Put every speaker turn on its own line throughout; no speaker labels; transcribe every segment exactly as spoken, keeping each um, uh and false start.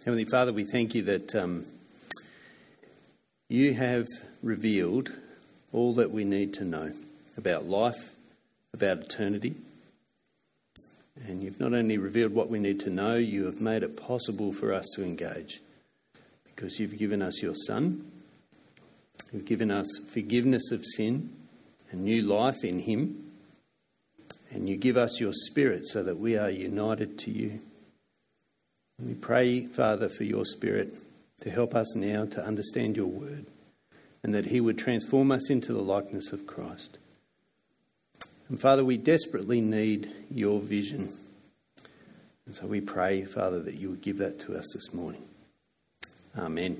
Heavenly Father, we thank you that um, you have revealed all that we need to know about life, about eternity. And you've not only revealed what we need to know, you have made it possible for us to engage. Because you've given us your Son, you've given us forgiveness of sin and new life in him, and you give us your Spirit so that we are united to you. And we pray, Father, for your Spirit to help us now to understand your word, and that he would transform us into the likeness of Christ. And Father, we desperately need your vision. And so we pray, Father, that you would give that to us this morning. Amen.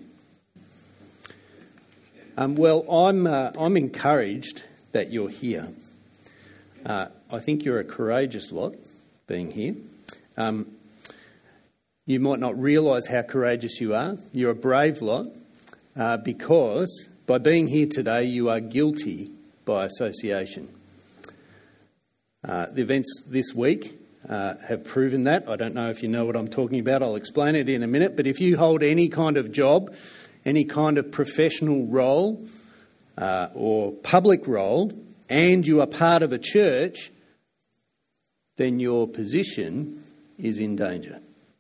Um, well, I'm uh, I'm encouraged that you're here. Uh, I think you're a courageous lot being here. Um, you might not realise how courageous you are. You're a brave lot uh, because by being here today, you are guilty by association. Uh, the events this week uh, have proven that. I don't know if you know what I'm talking about. I'll explain it in a minute. But if you hold any kind of job, any kind of professional role uh, or public role, and you are part of a church, then your position is in danger.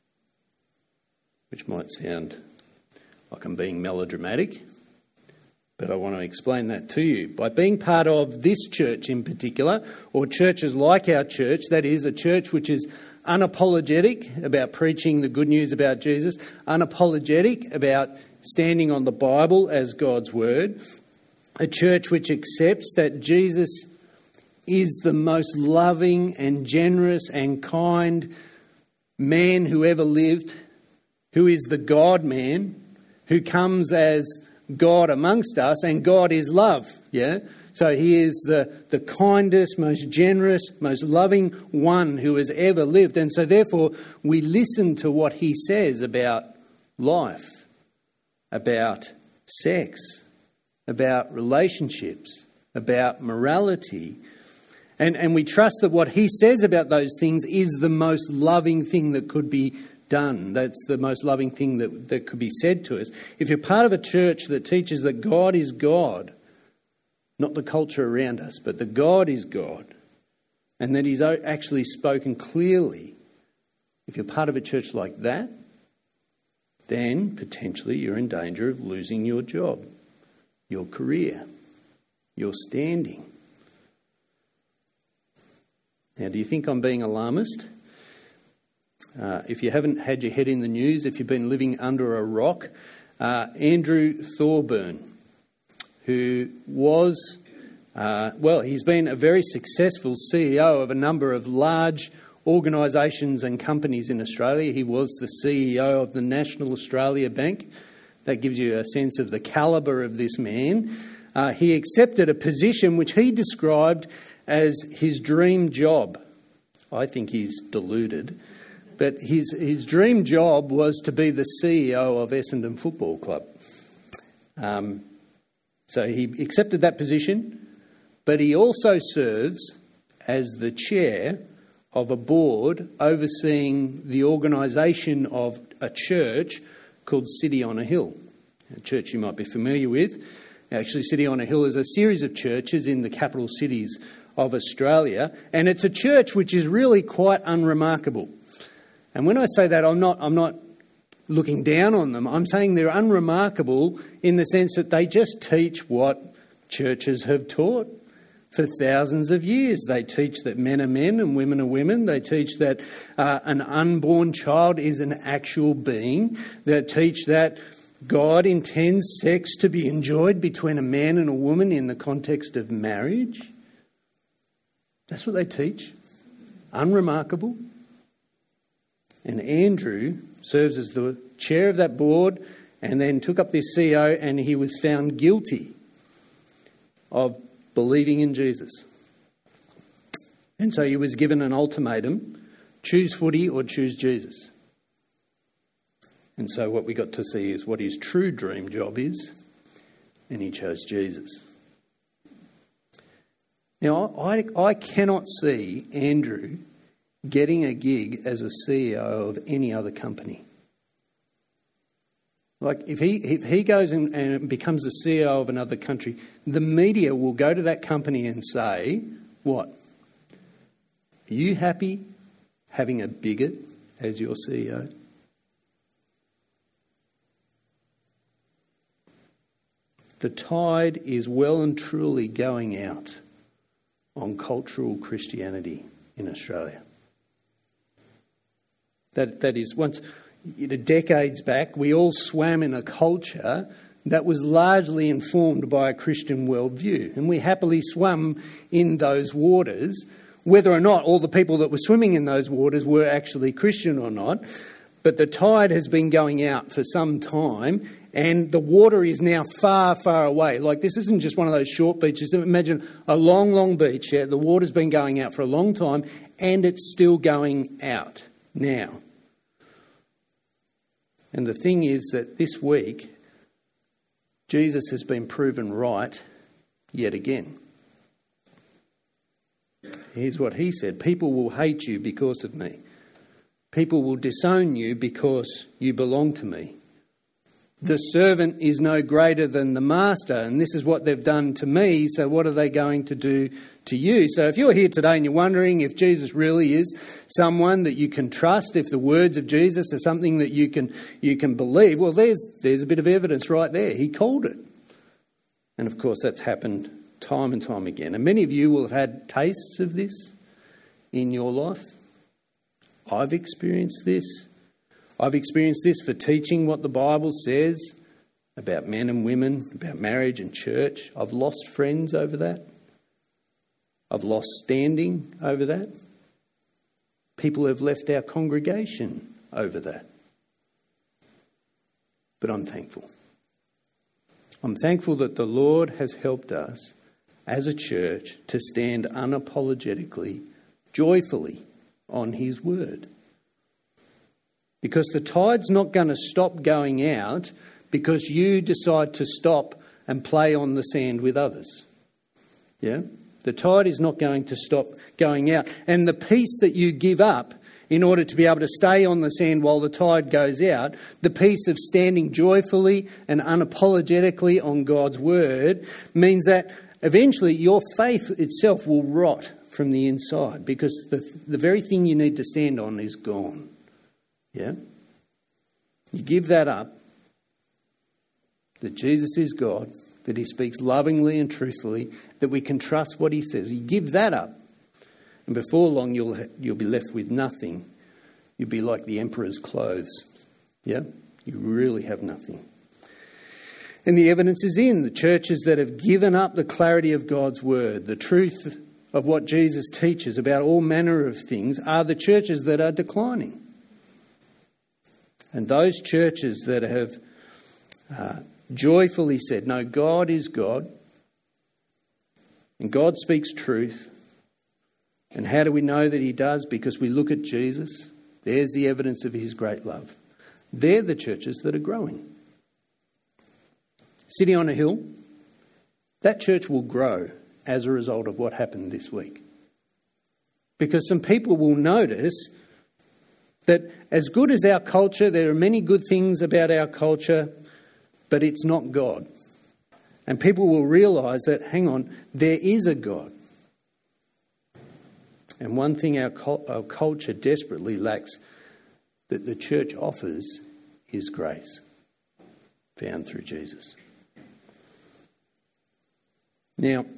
Which might sound like I'm being melodramatic, but I want to explain that to you. By being part of this church in particular, or churches like our church, that is, a church which is unapologetic about preaching the good news about Jesus, unapologetic about standing on the Bible as God's word, a church which accepts that Jesus is the most loving and generous and kind man who ever lived, who is the God-man, who comes as God amongst us, and God is love, yeah? So he is the, the kindest, most generous, most loving one who has ever lived. And so therefore we listen to what he says about life, about sex, about relationships, about morality. And, and we trust that what he says about those things is the most loving thing that could be done. That's the most loving thing that, that could be said to us. If you're part of a church that teaches that God is God, not the culture around us, but that God is God, and that he's actually spoken clearly, if you're part of a church like that, then potentially you're in danger of losing your job, your career, your standing. Now, do you think I'm being alarmist? Uh, if you haven't had your head in the news, if you've been living under a rock, uh, Andrew Thorburn, who was, uh, well, he's been a very successful C E O of a number of large organisations and companies in Australia. He was the C E O of the National Australia Bank. That gives you a sense of the calibre of this man. Uh, he accepted a position which he described as his dream job. I think he's deluded. But his, his dream job was to be the C E O of Essendon Football Club. Um, so he accepted that position, but he also serves as the chair of a board overseeing the organisation of a church called City on a Hill, a church you might be familiar with. Actually, City on a Hill is a series of churches in the capital cities of Australia, and it's a church which is really quite unremarkable. And when I say that, I'm not I'm not looking down on them. I'm saying they're unremarkable in the sense that they just teach what churches have taught for thousands of years. They teach that men are men and women are women. They teach that uh, an unborn child is an actual being. They teach that God intends sex to be enjoyed between a man and a woman in the context of marriage. That's what they teach. Unremarkable. And Andrew serves as the chair of that board and then took up this C E O, and he was found guilty of believing in Jesus. And so he was given an ultimatum: choose footy or choose Jesus. And so what we got to see is what his true dream job is, and he chose Jesus. Now, I, I cannot see Andrew getting a gig as a C E O of any other company. Like if he if he goes and, and becomes the C E O of another country, the media will go to that company and say, what? Are you happy having a bigot as your C E O? The tide is well and truly going out on cultural Christianity in Australia. That that is, once, you know, decades back, we all swam in a culture that was largely informed by a Christian worldview, and we happily swam in those waters, whether or not all the people that were swimming in those waters were actually Christian or not. But the tide has been going out for some time, and the water is now far, far away. Like, this isn't just one of those short beaches. Imagine a long, long beach. Yeah? The water's been going out for a long time, and it's still going out now. And the thing is that this week, Jesus has been proven right yet again. Here's what he said: people will hate you because of me. People will disown you because you belong to me. The servant is no greater than the master, and this is what they've done to me, so what are they going to do to you? So if you're here today and you're wondering if Jesus really is someone that you can trust, if the words of Jesus are something that you can you can believe, well, there's there's a bit of evidence right there. He called it. And of course, that's happened time and time again. And many of you will have had tastes of this in your life. I've experienced this. I've experienced this for teaching what the Bible says about men and women, about marriage and church. I've lost friends over that. I've lost standing over that. People have left our congregation over that. But I'm thankful. I'm thankful that the Lord has helped us as a church to stand unapologetically, joyfully on his word. Because the tide's not going to stop going out because you decide to stop and play on the sand with others. Yeah? The tide is not going to stop going out. And the peace that you give up in order to be able to stay on the sand while the tide goes out, the peace of standing joyfully and unapologetically on God's word, means that eventually your faith itself will rot from the inside, because the the very thing you need to stand on is gone. Yeah? You give that up, that Jesus is God, that he speaks lovingly and truthfully, that we can trust what he says. You give that up, and before long you'll you'll be left with nothing. You'll be like the emperor's clothes. Yeah? You really have nothing. And the evidence is in the churches that have given up the clarity of God's word, the truth of what Jesus teaches about all manner of things, are the churches that are declining. And those churches that have uh, joyfully said, no, God is God, and God speaks truth. And how do we know that he does? Because we look at Jesus. There's the evidence of his great love. They're the churches that are growing. City on a Hill, that church will grow as a result of what happened this week. Because some people will notice that as good as our culture, there are many good things about our culture, but it's not God. And people will realise that, hang on, there is a God. And one thing our, our culture desperately lacks that the church offers is grace, found through Jesus. Now,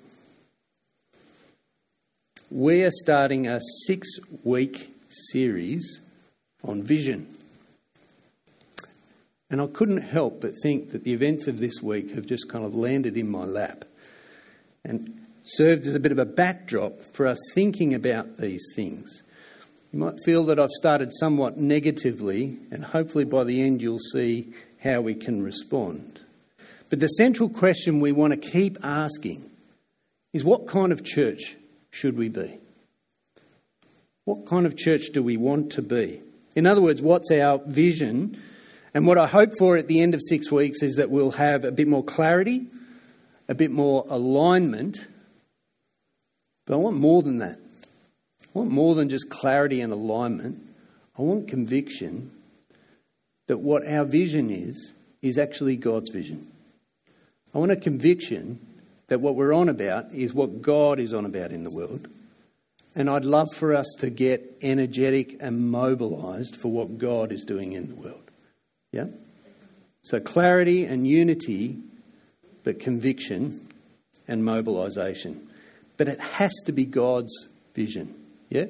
we are starting a six-week series on vision. And I couldn't help but think that the events of this week have just kind of landed in my lap and served as a bit of a backdrop for us thinking about these things. You might feel that I've started somewhat negatively, and hopefully by the end you'll see how we can respond. But the central question we want to keep asking is, what kind of church should we be? What kind of church do we want to be? In other words, what's our vision? And what I hope for at the end of six weeks is that we'll have a bit more clarity, a bit more alignment. But I want more than that. I want more than just clarity and alignment. I want conviction that what our vision is, is actually God's vision. I want a conviction that what we're on about is what God is on about in the world. And I'd love for us to get energetic and mobilised for what God is doing in the world. Yeah? So clarity and unity, but conviction and mobilisation. But it has to be God's vision. Yeah?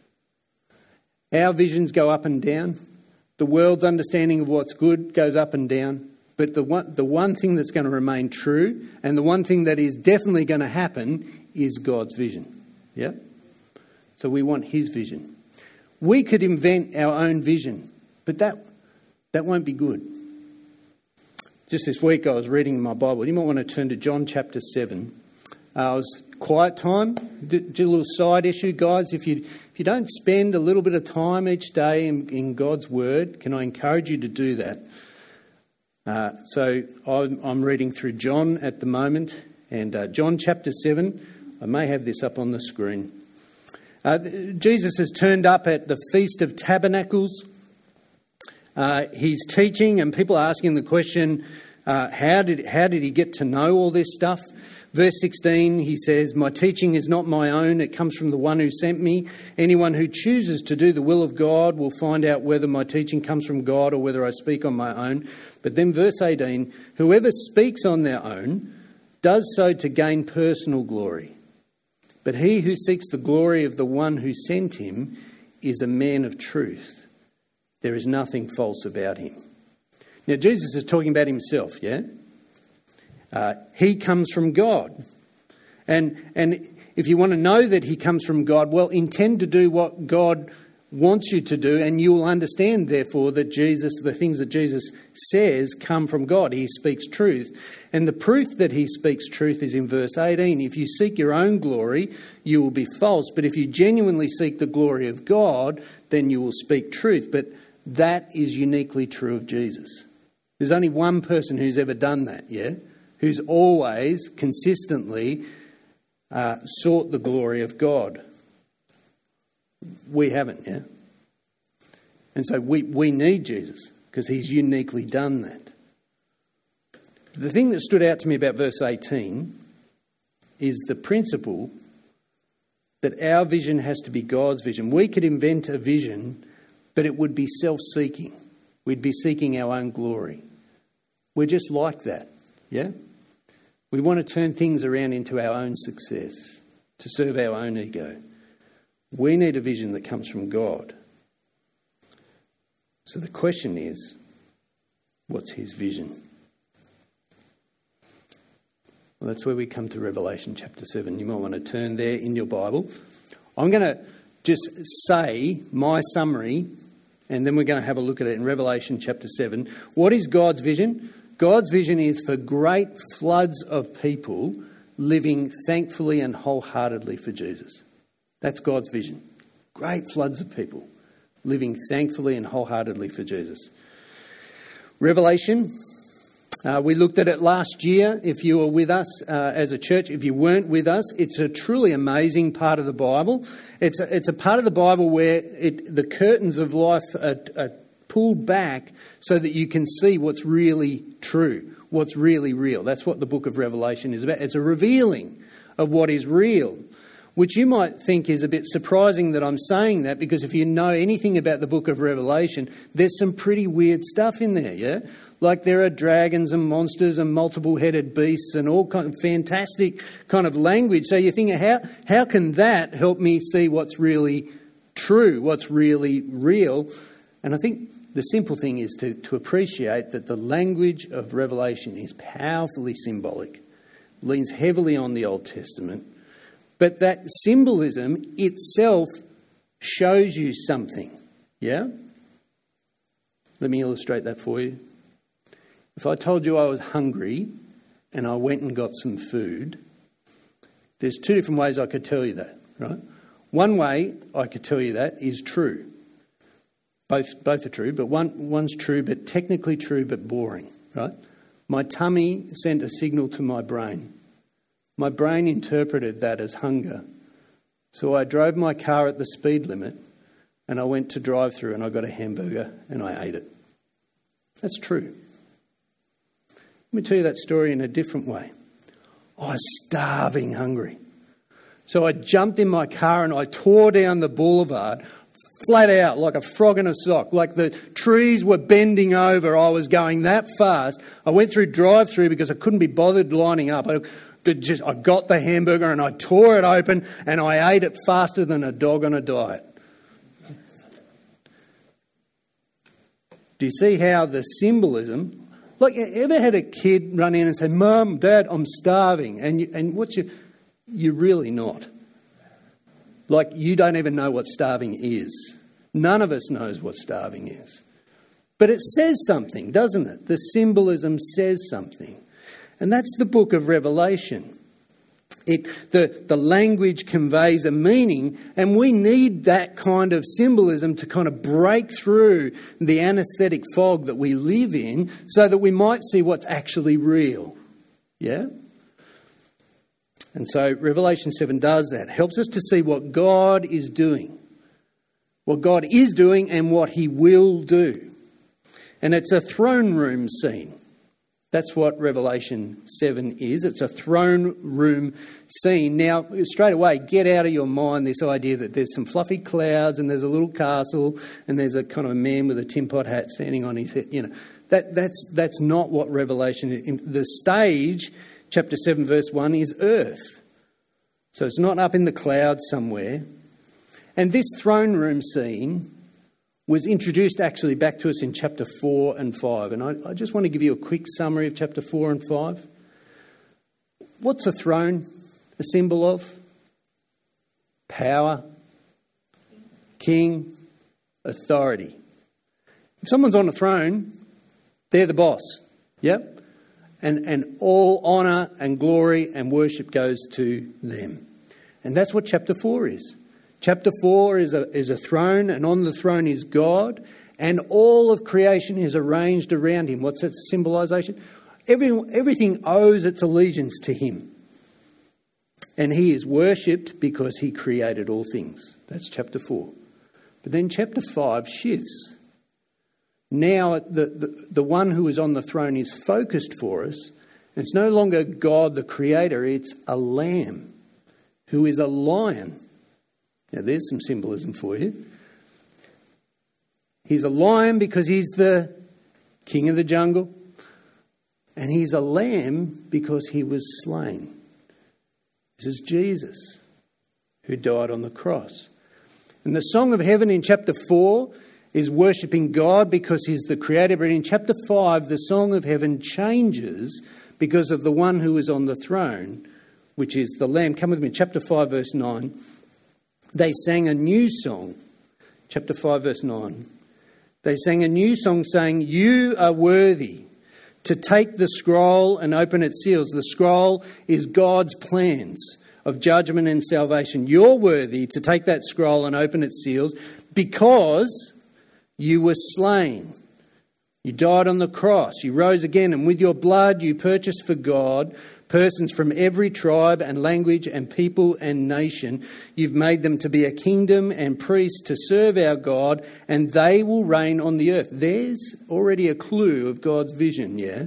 Our visions go up and down. The world's understanding of what's good goes up and down. But the one, the one thing that's going to remain true, and the one thing that is definitely going to happen, is God's vision. Yeah? So we want his vision. We could invent our own vision, but that that won't be good. Just this week I was reading in my Bible. You might want to turn to John chapter seven. Uh, it was quiet time. Do, do a little side issue, guys. If you if you don't spend a little bit of time each day in, in God's Word, can I encourage you to do that? Uh, so I'm, I'm reading through John at the moment, and uh, John chapter seven. I may have this up on the screen. Uh, Jesus has turned up at the Feast of Tabernacles. Uh, he's teaching, and people are asking the question, uh, how did how did he get to know all this stuff? Verse sixteen, he says, "My teaching is not my own, it comes from the one who sent me. Anyone who chooses to do the will of God will find out whether my teaching comes from God or whether I speak on my own." But then verse eighteen, "Whoever speaks on their own does so to gain personal glory. But he who seeks the glory of the one who sent him is a man of truth. There is nothing false about him." Now, Jesus is talking about himself, yeah? Uh, he comes from God. And and if you want to know that he comes from God, well, intend to do what God wants you to do, and you'll understand, therefore, that Jesus, the things that Jesus says come from God. He speaks truth. And the proof that he speaks truth is in verse eighteen. If you seek your own glory, you will be false. But if you genuinely seek the glory of God, then you will speak truth. But that is uniquely true of Jesus. There's only one person who's ever done that, yeah? Who's always, consistently uh, sought the glory of God. We haven't, yeah? And so we, we need Jesus because he's uniquely done that. The thing that stood out to me about verse eighteen is the principle that our vision has to be God's vision. We could invent a vision, but it would be self-seeking. We'd be seeking our own glory. We're just like that, yeah? We want to turn things around into our own success, to serve our own ego. We need a vision that comes from God. So the question is, what's his vision? Well, that's where we come to Revelation chapter seven. You might want to turn there in your Bible. I'm going to just say my summary, and then we're going to have a look at it in Revelation chapter seven. What is God's vision? God's vision is for great floods of people living thankfully and wholeheartedly for Jesus. That's God's vision. Great floods of people living thankfully and wholeheartedly for Jesus. Revelation, uh, we looked at it last year. If you were with us uh, as a church, if you weren't with us, it's a truly amazing part of the Bible. It's a, it's a part of the Bible where it, the curtains of life are, are pulled back so that you can see what's really true, what's really real. That's what the book of Revelation is about. It's a revealing of what is real, which you might think is a bit surprising that I'm saying that, because if you know anything about the book of Revelation, there's some pretty weird stuff in there, yeah? Like there are dragons and monsters and multiple-headed beasts and all kind of fantastic kind of language. So you're thinking, how, how can that help me see what's really true, what's really real? And I think the simple thing is to, to appreciate that the language of Revelation is powerfully symbolic, leans heavily on the Old Testament, but that symbolism itself shows you something, yeah? Let me illustrate that for you. If I told you I was hungry and I went and got some food, there's two different ways I could tell you that, right? One way I could tell you that is true. Both both are true, but one one's true, but technically true, but boring, right? My tummy sent a signal to my brain. My brain interpreted that as hunger. So I drove my car at the speed limit and I went to drive through and I got a hamburger and I ate it. That's true. Let me tell you that story in a different way. I was starving hungry. So I jumped in my car and I tore down the boulevard, flat out, like a frog in a sock. Like the trees were bending over. I was going that fast. I went through drive-through because I couldn't be bothered lining up. I just I got the hamburger and I tore it open and I ate it faster than a dog on a diet. Do you see how the symbolism... Like, ever had a kid run in and say, Mum, Dad, I'm starving. And you, and what you... You're really not. Like, you don't even know what starving is. None of us knows what starving is. But it says something, doesn't it? The symbolism says something. And that's the book of Revelation. It, the, the language conveys a meaning, and we need that kind of symbolism to kind of break through the anaesthetic fog that we live in so that we might see what's actually real. Yeah? And so Revelation seven does that. Helps us to see what God is doing. What God is doing and what he will do. And it's a throne room scene. That's what Revelation seven is. It's a throne room scene. Now, straight away, get out of your mind this idea that there's some fluffy clouds and there's a little castle and there's a kind of a man with a tin pot hat standing on his head. You know, that that's that's not what Revelation is. The stage, chapter seven, verse one, is earth. So it's not up in the clouds somewhere. And this throne room scene was introduced actually back to us in chapter four and five. And I, I just want to give you a quick summary of chapter four and five. What's a throne a symbol of? Power, king, authority. If someone's on a throne, they're the boss. Yep. And, and all honour and glory and worship goes to them. And that's what chapter four is. Chapter four is a, is a throne, and on the throne is God, and all of creation is arranged around him. What's that symbolisation? Every, everything owes its allegiance to him. And he is worshipped because he created all things. That's chapter four. But then chapter five shifts. Now the, the, the one who is on the throne is focused for us. And it's no longer God the creator, it's a lamb who is a lion. Now, there's some symbolism for you. He's a lion because he's the king of the jungle. And he's a lamb because he was slain. This is Jesus who died on the cross. And the Song of Heaven in chapter four is worshipping God because he's the creator. But in chapter five, the Song of Heaven changes because of the one who is on the throne, which is the lamb. Come with me, chapter five, verse nine. They sang a new song, chapter five, verse nine. They sang a new song saying, "You are worthy to take the scroll and open its seals." The scroll is God's plans of judgment and salvation. You're worthy to take that scroll and open its seals because you were slain. You died on the cross. You rose again, and with your blood you purchased for God persons from every tribe and language and people and nation. You've made them to be a kingdom and priests to serve our God, and they will reign on the earth. There's already a clue of God's vision, yeah?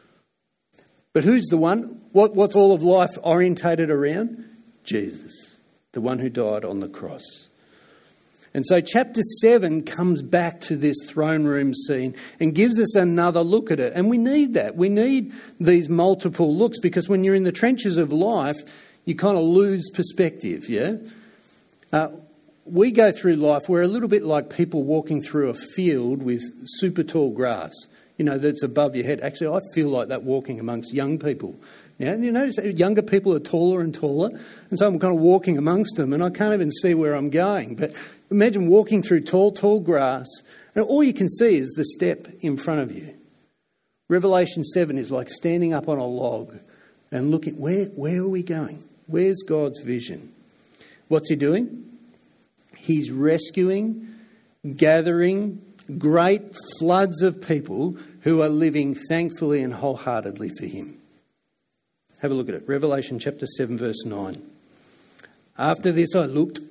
But who's the one? What, what's all of life orientated around? Jesus, the one who died on the cross. And so chapter seven comes back to this throne room scene and gives us another look at it. And we need that. We need these multiple looks because when you're in the trenches of life, you kind of lose perspective, yeah? Uh, we go through life, we're a little bit like people walking through a field with super tall grass, you know, that's above your head. Actually, I feel like that walking amongst young people. Now, you notice that younger people are taller and taller, and so I'm kind of walking amongst them and I can't even see where I'm going. But imagine walking through tall, tall grass and all you can see is the step in front of you. Revelation seven is like standing up on a log and looking, where, where are we going? Where's God's vision? What's he doing? He's rescuing, gathering great floods of people who are living thankfully and wholeheartedly for him. Have a look at it. Revelation chapter seven, verse nine. After this I looked,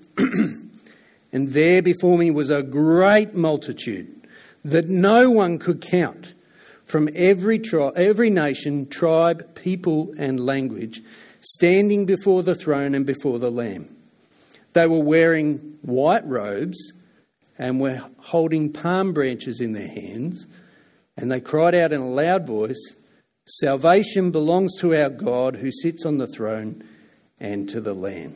and there before me was a great multitude that no one could count, from every tri- every nation, tribe, people and language, standing before the throne and before the Lamb. They were wearing white robes and were holding palm branches in their hands, and they cried out in a loud voice, "Salvation belongs to our God who sits on the throne and to the Lamb."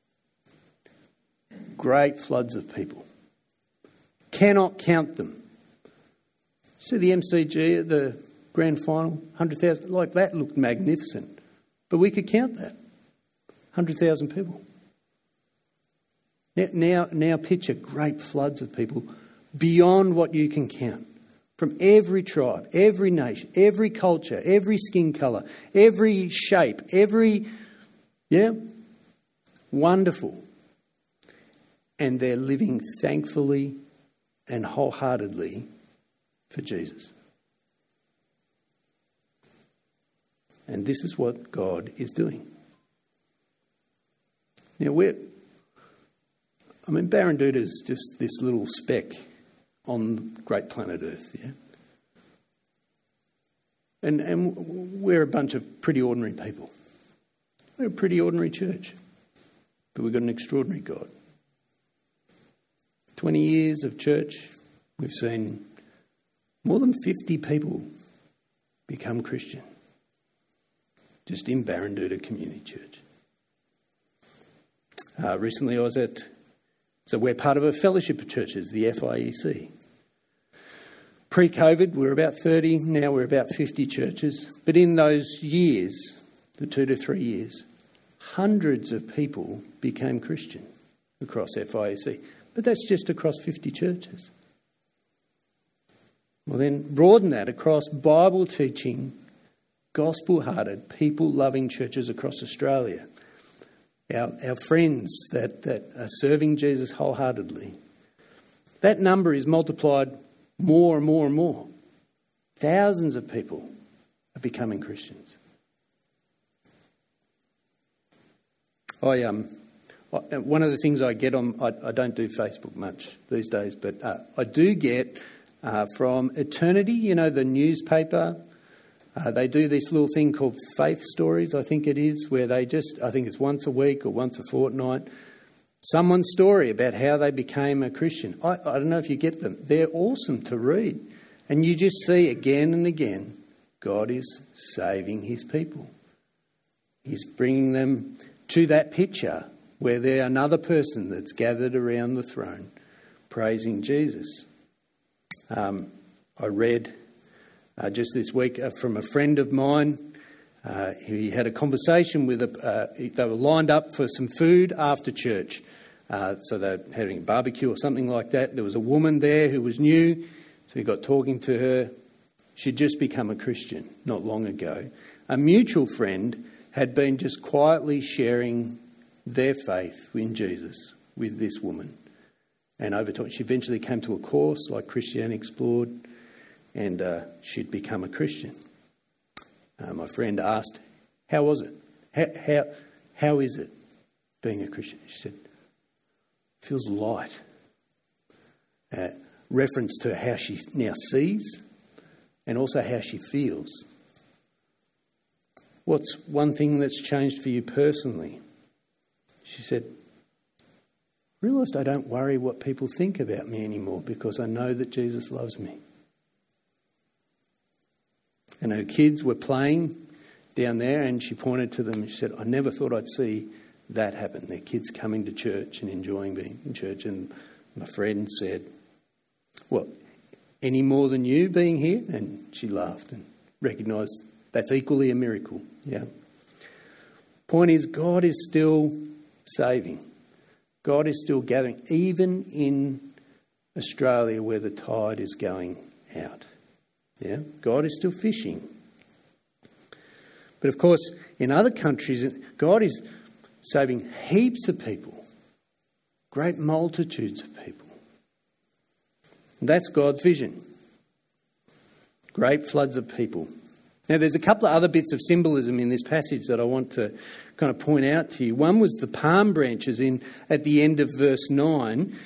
Great floods of people. Cannot count them. See the M C G at the grand final? one hundred thousand. Like, that looked magnificent. But we could count that. one hundred thousand people. Now, now, now picture great floods of people beyond what you can count. From every tribe, every nation, every culture, every skin colour, every shape, every... Yeah? Wonderful. And they're living thankfully and wholeheartedly for Jesus. And this is what God is doing. Now, we're... I mean, Barranduda is just this little speck on great planet Earth, yeah? And, and we're a bunch of pretty ordinary people. We're a pretty ordinary church. But we've got an extraordinary God. twenty years of church, we've seen more than fifty people become Christian. Just in Barranduda Community Church. Uh, recently I was at... So we're part of a fellowship of churches, the F I E C. Pre-COVID, we were about thirty. Now we're about fifty churches. But in those years, the two to three years, hundreds of people became Christian across F I E C. But that's just across fifty churches. Well, then broaden that across Bible-teaching, gospel-hearted, people-loving churches across Australia. Our, our friends that, that are serving Jesus wholeheartedly. That number is multiplied more and more and more. Thousands of people are becoming Christians. I um, I, one of the things I get on, I, I don't do Facebook much these days, but uh, I do get uh, from Eternity, you know, the newspaper. Uh, they do this little thing called Faith Stories, I think it is, where they just, I think it's once a week or once a fortnight, someone's story about how they became a Christian. I, I don't know if you get them. They're awesome to read. And you just see again and again, God is saving his people. He's bringing them to that picture where they're another person that's gathered around the throne praising Jesus. Um, I read... Uh, just this week uh, from a friend of mine. Uh, he had a conversation with a... Uh, they were lined up for some food after church. Uh, so they're having a barbecue or something like that. There was a woman there who was new. So he got talking to her. She'd just become a Christian not long ago. A mutual friend had been just quietly sharing their faith in Jesus with this woman. And over time, she eventually came to a course like Christianity Explored. And uh, she'd become a Christian. Uh, my friend asked, how was it? How, how, how is it being a Christian? She said, feels light. Uh, reference to how she now sees and also how she feels. What's one thing that's changed for you personally? She said, I realised I don't worry what people think about me anymore because I know that Jesus loves me. And her kids were playing down there and she pointed to them and she said, I never thought I'd see that happen. Their kids coming to church and enjoying being in church. And my friend said, what, any more than you being here? And she laughed and recognised that's equally a miracle. Yeah. Point is, God is still saving. God is still gathering, even in Australia where the tide is going out. Yeah, God is still fishing. But of course, in other countries, God is saving heaps of people. Great multitudes of people. And that's God's vision. Great floods of people. Now, there's a couple of other bits of symbolism in this passage that I want to kind of point out to you. One was the palm branches in at the end of verse nine.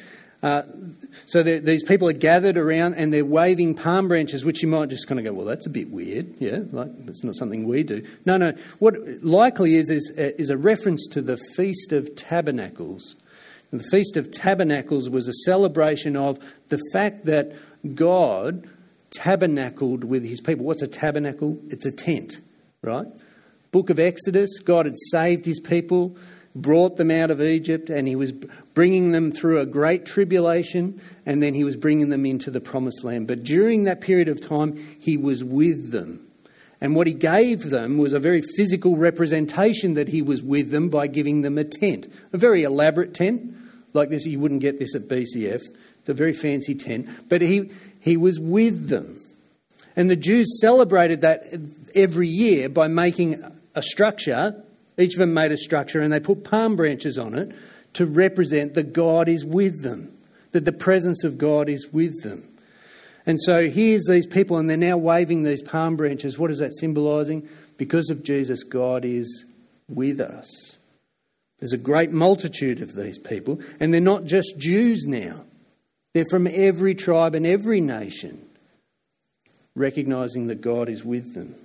Uh, so these people are gathered around and they're waving palm branches, which you might just kind of go, well, that's a bit weird. Yeah, like it's not something we do. No, no. What likely is is, is a reference to the Feast of Tabernacles. And the Feast of Tabernacles was a celebration of the fact that God tabernacled with his people. What's a tabernacle? It's a tent, right? Book of Exodus, God had saved his people, brought them out of Egypt, and he was bringing them through a great tribulation, and then he was bringing them into the promised land. But during that period of time, he was with them. And what he gave them was a very physical representation that he was with them by giving them a tent. A very elaborate tent. Like this, you wouldn't get this at B C F. It's a very fancy tent. But he, he was with them. And the Jews celebrated that every year by making a structure. Each of them made a structure and they put palm branches on it to represent that God is with them, that the presence of God is with them. And so here's these people and they're now waving these palm branches. What is that symbolising? Because of Jesus, God is with us. There's a great multitude of these people, and they're not just Jews now. They're from every tribe and every nation, recognising that God is with them.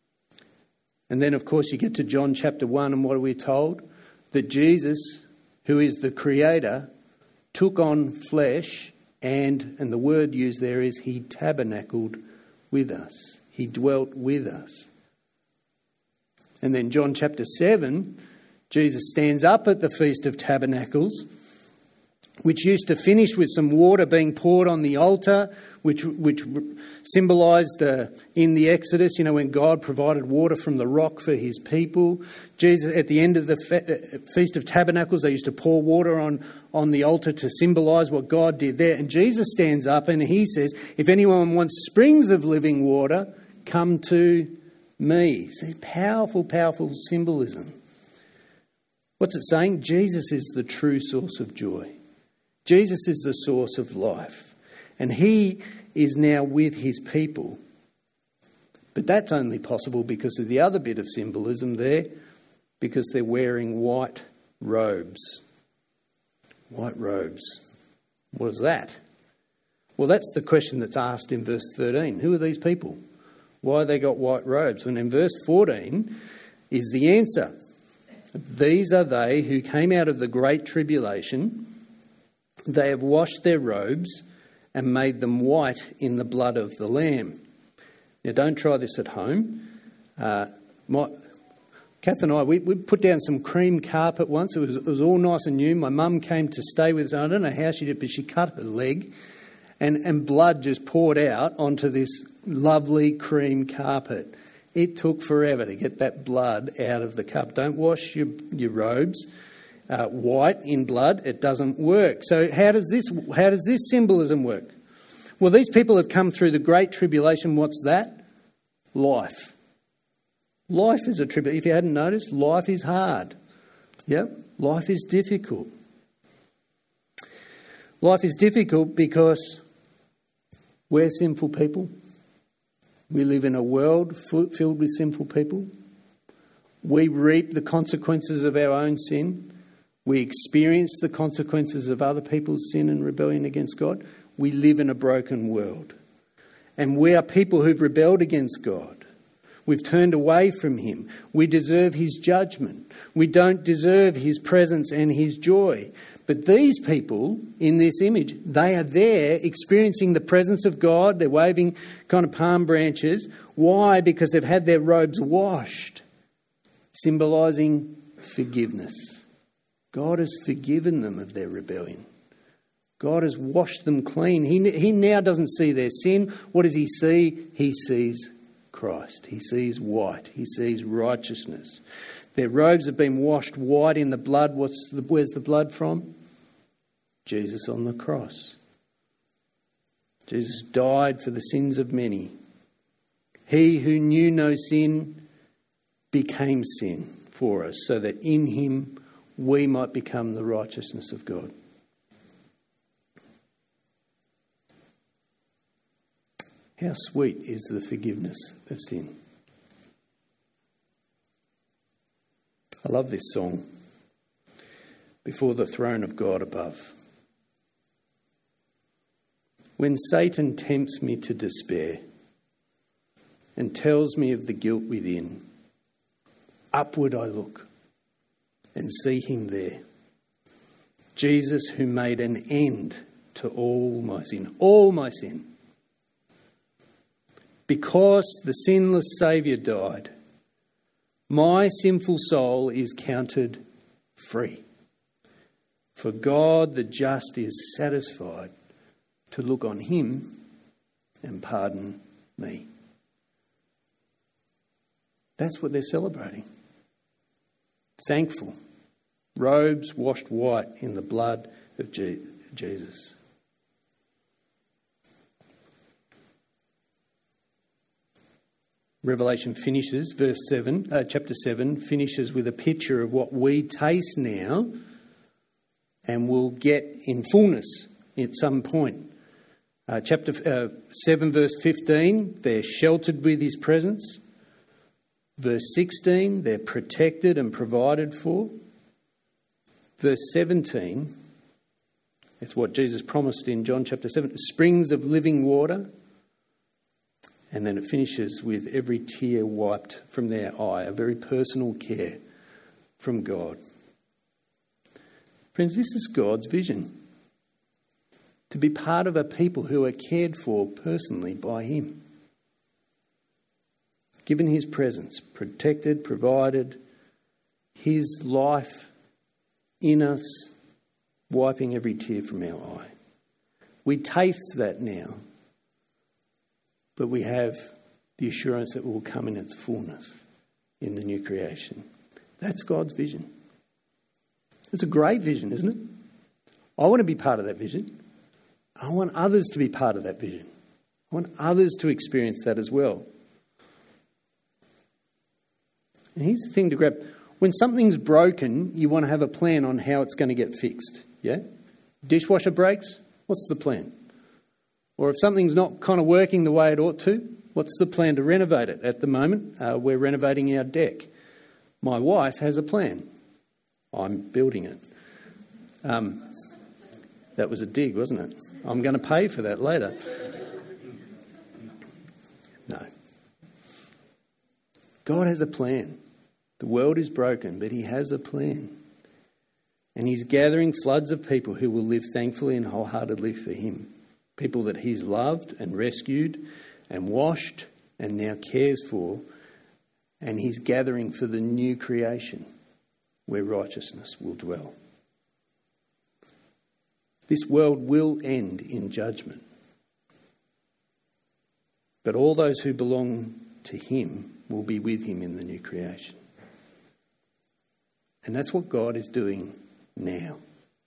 And then, of course, you get to John chapter one, and what are we told? That Jesus, who is the Creator, took on flesh, and, and the word used there is he tabernacled with us. He dwelt with us. And then John chapter seven, Jesus stands up at the Feast of Tabernacles, which used to finish with some water being poured on the altar, which which symbolised the, in the Exodus, you know, when God provided water from the rock for his people. Jesus, at the end of the fe- Feast of Tabernacles, they used to pour water on, on the altar to symbolise what God did there. And Jesus stands up and he says, if anyone wants springs of living water, come to me. See, powerful, powerful symbolism. What's it saying? Jesus is the true source of joy. Jesus is the source of life, and he is now with his people. But that's only possible because of the other bit of symbolism there, because they're wearing white robes. White robes. What is that? Well, that's the question that's asked in verse thirteen. Who are these people? Why have they got white robes? And in verse fourteen is the answer. These are they who came out of the great tribulation. They have washed their robes and made them white in the blood of the Lamb. Now, don't try this at home. Uh, my, Kath and I, we, we put down some cream carpet once. It was, it was all nice and new. My mum came to stay with us. I don't know how she did, but she cut her leg and, and blood just poured out onto this lovely cream carpet. It took forever to get that blood out of the cup. Don't wash your, your robes uh, white in blood. It doesn't work. So how does this how does this symbolism work? Well, these people have come through the great tribulation. What's that? Life. Life is a tribulation. If you hadn't noticed, life is hard. Yep, life is difficult. Life is difficult because we're sinful people. We live in a world filled with sinful people. We reap the consequences of our own sin. We experience the consequences of other people's sin and rebellion against God. We live in a broken world. And we are people who've rebelled against God. We've turned away from him. We deserve his judgment. We don't deserve his presence and his joy. But these people in this image, they are there experiencing the presence of God. They're waving kind of palm branches. Why? Because they've had their robes washed, symbolising forgiveness. God has forgiven them of their rebellion. God has washed them clean. He, he now doesn't see their sin. What does he see? He sees Christ. He sees white. He sees righteousness. Their robes have been washed white in the blood. What's the, where's the blood from? Jesus on the cross. Jesus died for the sins of many. He who knew no sin became sin for us, so that in him we might become the righteousness of God. How sweet is the forgiveness of sin. I love this song. Before the throne of God above. When Satan tempts me to despair and tells me of the guilt within, upward I look and see him there. Jesus, who made an end to all my sin, all my sin. Because the sinless Saviour died, my sinful soul is counted free. For God the just is satisfied to look on him and pardon me. That's what they're celebrating. Thankful. Robes washed white in the blood of Je- Jesus. Revelation finishes, verse seven, uh, chapter seven, finishes with a picture of what we taste now and will get in fullness at some point. Uh, chapter uh, seven, verse fifteen, they're sheltered with his presence. Verse sixteen, they're protected and provided for. Verse seventeen, it's what Jesus promised in John chapter seven, springs of living water. And then it finishes with every tear wiped from their eye, a very personal care from God. Friends, this is God's vision. To be part of a people who are cared for personally by him. Given his presence, protected, provided, his life in us, wiping every tear from our eye. We taste that now, but we have the assurance that it will come in its fullness in the new creation. That's God's vision. It's a great vision, isn't it? I want to be part of that vision. I want others to be part of that vision. I want others to experience that as well. And here's the thing to grab. When something's broken, you want to have a plan on how it's going to get fixed. Yeah? Dishwasher breaks, what's the plan? Or if something's not kind of working the way it ought to, what's the plan to renovate it? At the moment, uh, we're renovating our deck. My wife has a plan. I'm building it. Um, that was a dig, wasn't it? I'm going to pay for that later. No. God has a plan. The world is broken, but he has a plan. And he's gathering floods of people who will live thankfully and wholeheartedly for him. People that he's loved and rescued and washed and now cares for. And he's gathering for the new creation where righteousness will dwell. This world will end in judgment. But all those who belong to him will be with him in the new creation. And that's what God is doing now.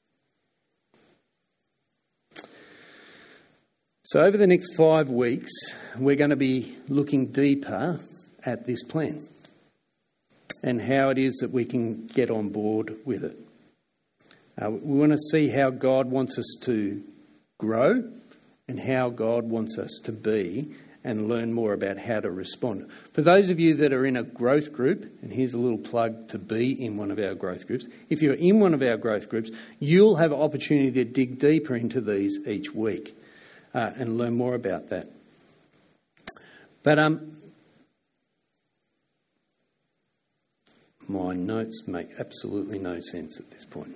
So over the next five weeks, we're going to be looking deeper at this plan and how it is that we can get on board with it. Uh, we want to see how God wants us to grow and how God wants us to be and learn more about how to respond. For those of you that are in a growth group, and here's a little plug to be in one of our growth groups, if you're in one of our growth groups, you'll have an opportunity to dig deeper into these each week uh, and learn more about that. But um, my notes make absolutely no sense at this point.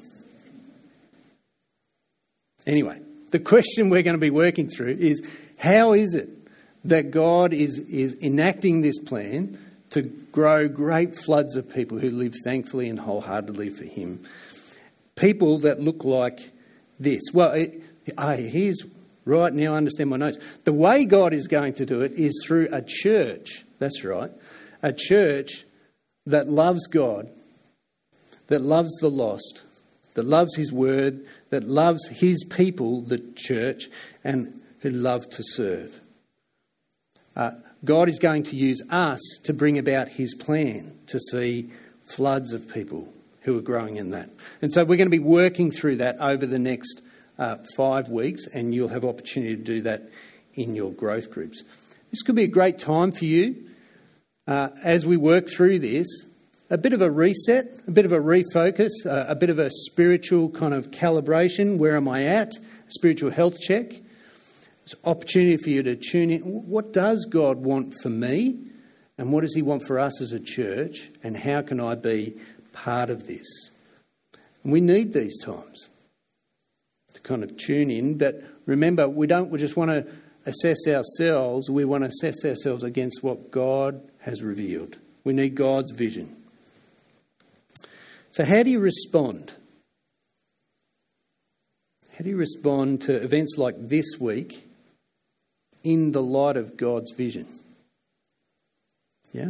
Anyway, the question we're going to be working through is, how is it that God is, is enacting this plan to grow great floods of people who live thankfully and wholeheartedly for him? People that look like this. Well, it, oh, here's, right now I understand my notes. The way God is going to do it is through a church, that's right, a church that loves God, that loves the lost, that loves his word, that loves his people, the church, and who love to serve. Uh, God is going to use us to bring about his plan to see floods of people who are growing in that. And so we're going to be working through that over the next uh, five weeks, and you'll have opportunity to do that in your growth groups. This could be a great time for you uh, as we work through this. A bit of a reset, a bit of a refocus, uh, a bit of a spiritual kind of calibration. Where am I at? A spiritual health check. It's an opportunity for you to tune in. What does God want for me? And what does he want for us as a church? And how can I be part of this? And we need these times to kind of tune in. But remember, we don't we just want to assess ourselves. We want to assess ourselves against what God has revealed. We need God's vision. So how do you respond? How do you respond to events like this week in the light of God's vision? Yeah?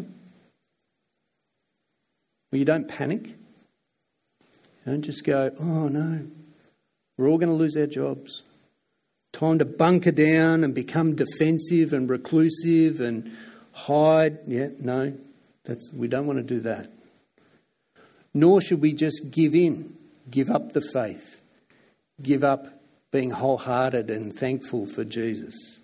Well, you don't panic. You don't just go, oh no, we're all going to lose our jobs. Time to bunker down and become defensive and reclusive and hide. Yeah, no, that's we don't want to do that. Nor should we just give in, give up the faith, give up being wholehearted and thankful for Jesus.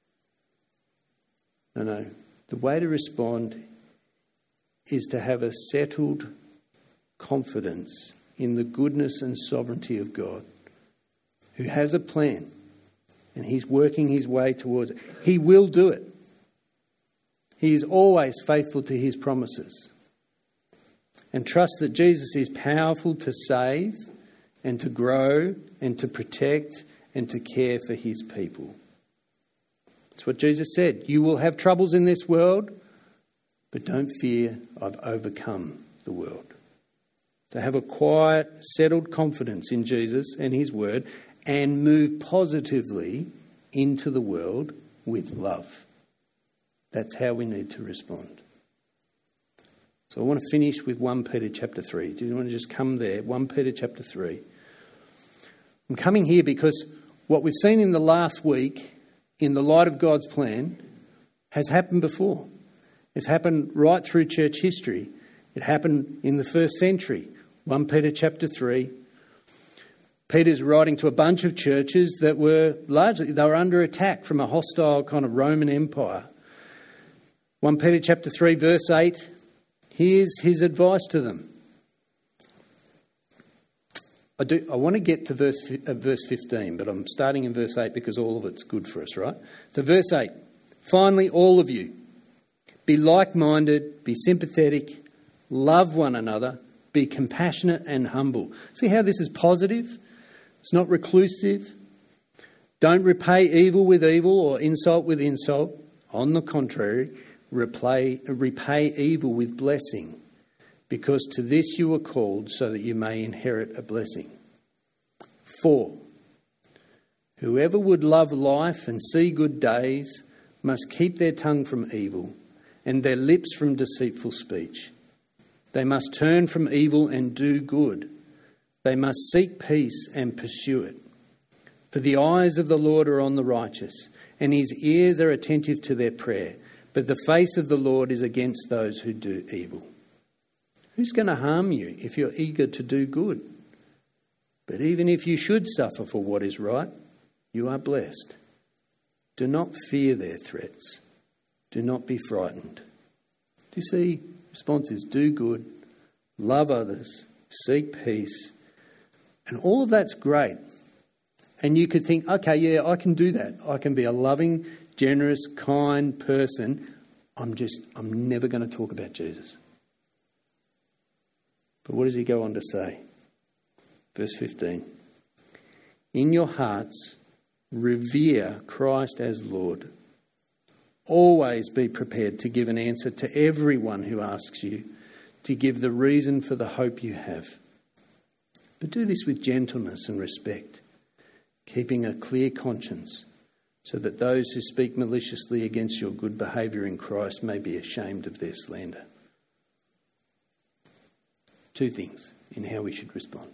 No, no. The way to respond is to have a settled confidence in the goodness and sovereignty of God, who has a plan and he's working his way towards it. He will do it. He is always faithful to his promises. And trust that Jesus is powerful to save and to grow and to protect and to care for his people. That's what Jesus said. You will have troubles in this world, but don't fear, I've overcome the world. So have a quiet, settled confidence in Jesus and his word and move positively into the world with love. That's how we need to respond. So I want to finish with First Peter chapter three. Do you want to just come there? First Peter chapter three. I'm coming here because what we've seen in the last week, in the light of God's plan, has happened before. It's happened right through church history. It happened in the first century. First Peter chapter three. Peter's writing to a bunch of churches that were largely, they were under attack from a hostile kind of Roman Empire. First Peter chapter three verse eight. Here's his advice to them. I do. I want to get to verse uh, verse fifteen, but I'm starting in verse eight because all of it's good for us, right? So verse eight. Finally, all of you, be like-minded, be sympathetic, love one another, be compassionate and humble. See how this is positive? It's not reclusive. Don't repay evil with evil or insult with insult. On the contrary, repay, repay evil with blessing, because to this you were called so that you may inherit a blessing. Four, whoever would love life and see good days must keep their tongue from evil and their lips from deceitful speech. They must turn from evil and do good. They must seek peace and pursue it. For the eyes of the Lord are on the righteous, and his ears are attentive to their prayer. But the face of the Lord is against those who do evil. Who's going to harm you if you're eager to do good? But even if you should suffer for what is right, you are blessed. Do not fear their threats. Do not be frightened. Do you see? Response is do good, love others, seek peace. And all of that's great. And you could think, okay, yeah, I can do that. I can be a loving, generous, kind person. I'm just, I'm never going to talk about Jesus. But what does he go on to say? Verse fifteen. In your hearts, revere Christ as Lord. Always be prepared to give an answer to everyone who asks you, to give the reason for the hope you have. But do this with gentleness and respect, keeping a clear conscience, so that those who speak maliciously against your good behaviour in Christ may be ashamed of their slander. Two things in how we should respond.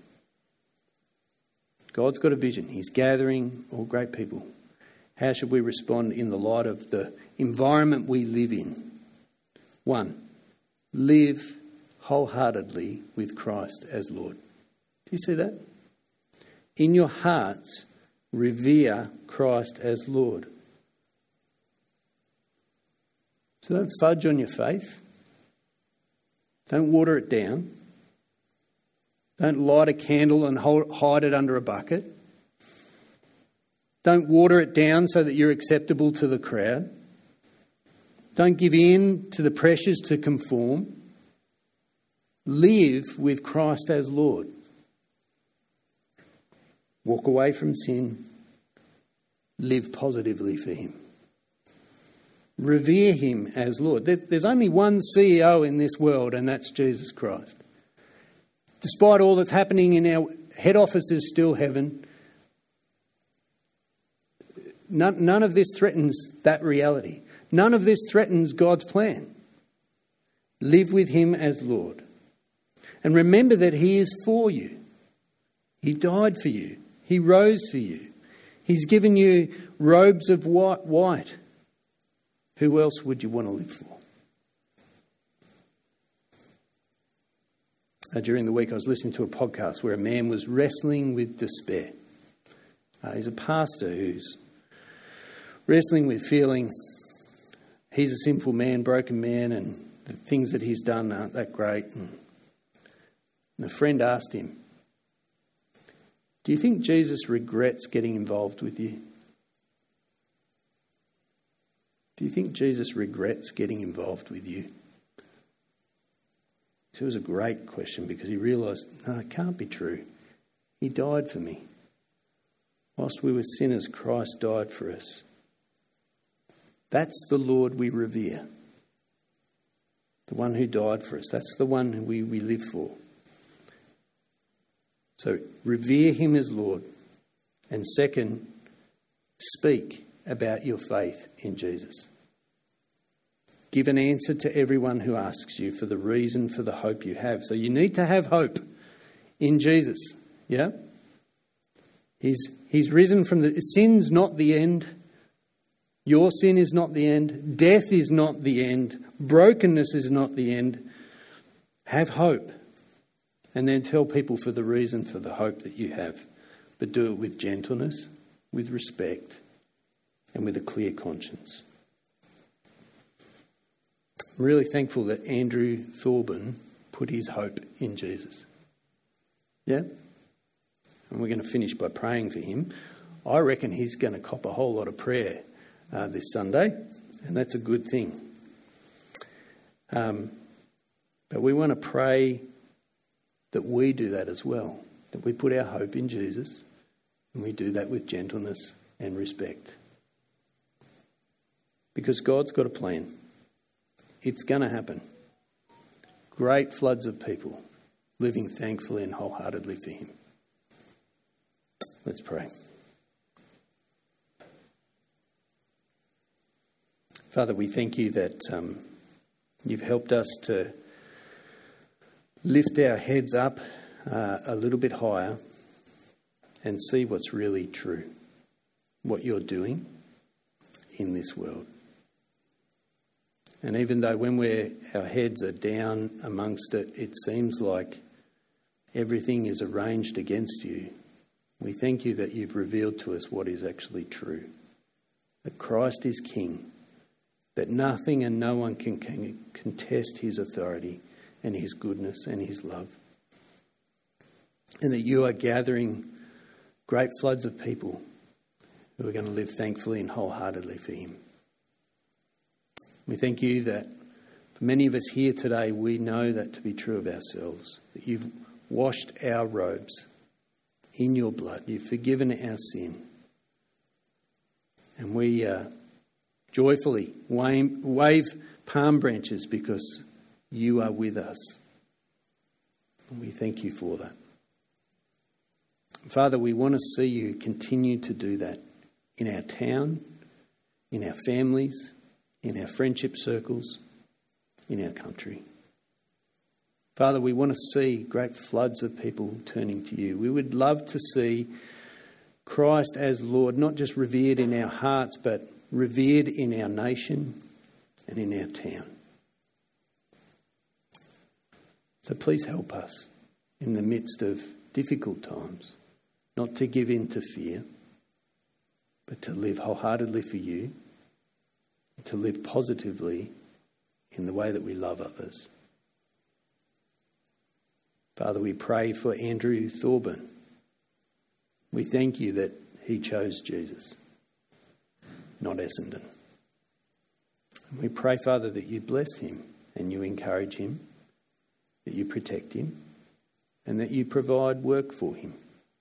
God's got a vision. He's gathering all great people. How should we respond in the light of the environment we live in? One, live wholeheartedly with Christ as Lord. Do you see that? In your hearts, revere Christ as Lord. So don't fudge on your faith. Don't water it down. Don't light a candle and hold, hide it under a bucket. Don't water it down so that you're acceptable to the crowd. Don't give in to the pressures to conform. Live with Christ as Lord. Walk away from sin. Live positively for him. Revere him as Lord. There's only one C E O in this world, and that's Jesus Christ. Despite all that's happening in our head office is still heaven. None, none of this threatens that reality. None of this threatens God's plan. Live with him as Lord. And remember that he is for you. He died for you. He rose for you. He's given you robes of white. white. Who else would you want to live for? Uh, during the week I was listening to a podcast where a man was wrestling with despair. Uh, he's a pastor who's wrestling with feeling he's a sinful man, broken man, and the things that he's done aren't that great. And, and a friend asked him, do you think Jesus regrets getting involved with you? Do you think Jesus regrets getting involved with you? It was a great question because he realised, no, it can't be true. He died for me. Whilst we were sinners, Christ died for us. That's the Lord we revere. The one who died for us. That's the one who we, we live for. So revere him as Lord. And second, speak about your faith in Jesus. Give an answer to everyone who asks you for the reason for the hope you have. So you need to have hope in Jesus. Yeah? He's, he's risen from the... Sin's not the end. Your sin is not the end. Death is not the end. Brokenness is not the end. Have hope. And then tell people for the reason for the hope that you have. But do it with gentleness, with respect, and with a clear conscience. I'm really thankful that Andrew Thorburn put his hope in Jesus. Yeah? And we're going to finish by praying for him. I reckon he's going to cop a whole lot of prayer uh, this Sunday, and that's a good thing. Um, but we want to pray that we do that as well, that we put our hope in Jesus, and we do that with gentleness and respect. Because God's got a plan. It's going to happen. Great floods of people living thankfully and wholeheartedly for him. Let's pray. Father, we thank you that um, you've helped us to lift our heads up uh, a little bit higher and see what's really true, what you're doing in this world. And even though when we're, our heads are down amongst it, it seems like everything is arranged against you, we thank you that you've revealed to us what is actually true. That Christ is King, that nothing and no one can, can contest his authority and his goodness and his love. And that you are gathering great floods of people who are going to live thankfully and wholeheartedly for him. We thank you that for many of us here today, we know that to be true of ourselves, that you've washed our robes in your blood. You've forgiven our sin. And we uh, joyfully wave, wave palm branches because you are with us. And we thank you for that. Father, we want to see you continue to do that in our town, in our families, in our friendship circles, in our country. Father, we want to see great floods of people turning to you. We would love to see Christ as Lord, not just revered in our hearts, but revered in our nation and in our town. So please help us in the midst of difficult times, not to give in to fear, but to live wholeheartedly for you, to live positively in the way that we love others. Father, we pray for Andrew Thorburn. We thank you that he chose Jesus, not Essendon. And we pray, Father, that you bless him and you encourage him, that you protect him, and that you provide work for him.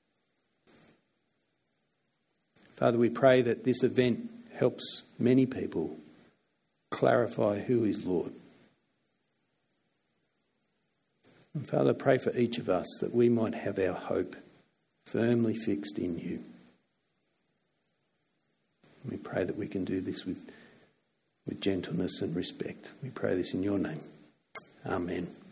Father, we pray that this event helps many people clarify who is Lord. And Father, pray for each of us that we might have our hope firmly fixed in you. We pray that we can do this with, with gentleness and respect. We pray this in your name. Amen.